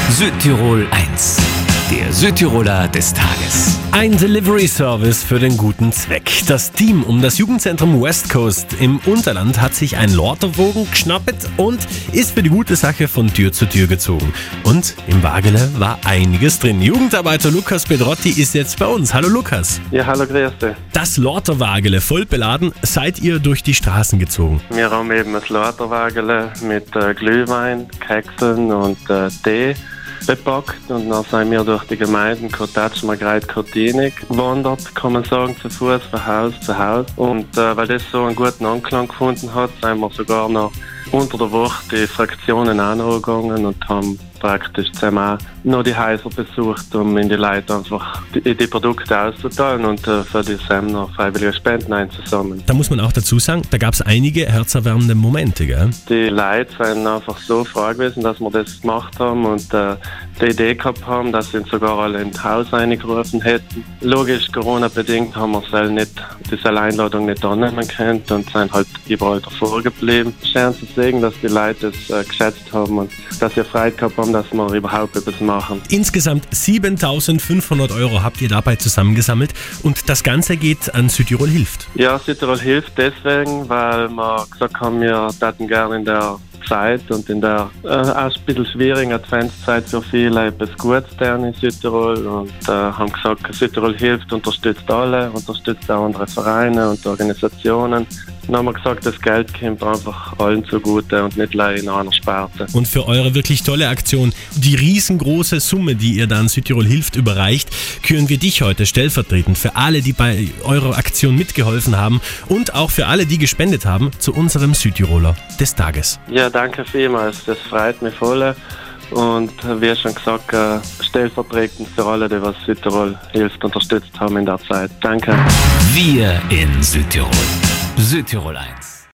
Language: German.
Südtirol 1, der Südtiroler des Tages. Ein Delivery-Service für den guten Zweck. Das Team um das Jugendzentrum West Coast im Unterland hat sich ein Lorterwogen geschnappt und ist für die gute Sache von Tür zu Tür gezogen. Und im Wagele war einiges drin. Jugendarbeiter Lukas Pedrotti ist jetzt bei uns. Hallo Lukas. Ja, hallo, grüß dich. Das Lorterwagele voll beladen, seid ihr durch die Straßen gezogen. Wir haben eben ein Lorterwagele mit Glühwein, Kekseln und Tee bepackt und dann sind wir durch die Gemeinden Kotatsch, Margreit, Kottinig gewandert, kann man sagen, zu Fuß, von Haus zu Haus. Und weil das so einen guten Anklang gefunden hat, sind wir sogar noch unter der Woche die Fraktionen angegangen und haben praktisch zusammen noch die Häuser besucht, um in die Leute einfach die Produkte auszuteilen und für die Sam noch freiwillige Spenden einzusammeln. Da muss man auch dazu sagen, da gab es einige herzerwärmende Momente, gell? Die Leute sind einfach so froh gewesen, dass wir das gemacht haben und die Idee gehabt haben, dass sie uns sogar alle ins Haus eingerufen hätten. Logisch, Corona-bedingt haben wir diese Einladung nicht annehmen können und sind halt überall davor geblieben. Schön zu sehen, dass die Leute es geschätzt haben und dass sie Freude gehabt haben, dass wir überhaupt etwas machen. Insgesamt 7.500 € habt ihr dabei zusammengesammelt und das Ganze geht an Südtirol hilft. Ja, Südtirol hilft deswegen, weil wir gesagt haben, wir hätten gerne in der Zeit und in der auch ein bisschen schwierigen Adventszeit für viele etwas Gutes tun in Südtirol und haben gesagt, Südtirol hilft, unterstützt alle, unterstützt auch andere Vereine und Organisationen. Dann haben wir gesagt, das Geld kommt einfach allen zugute und nicht leider in einer Sparte. Und für eure wirklich tolle Aktion, die riesengroße Summe, die ihr da an Südtirol hilft, überreicht, küren wir dich heute stellvertretend für alle, die bei eurer Aktion mitgeholfen haben und auch für alle, die gespendet haben, zu unserem Südtiroler des Tages. Ja, danke vielmals, das freut mich voll. Und wie schon gesagt, stellvertretend für alle, die was Südtirol hilft, unterstützt haben in der Zeit. Danke. Wir in Südtirol. Südtirol 1.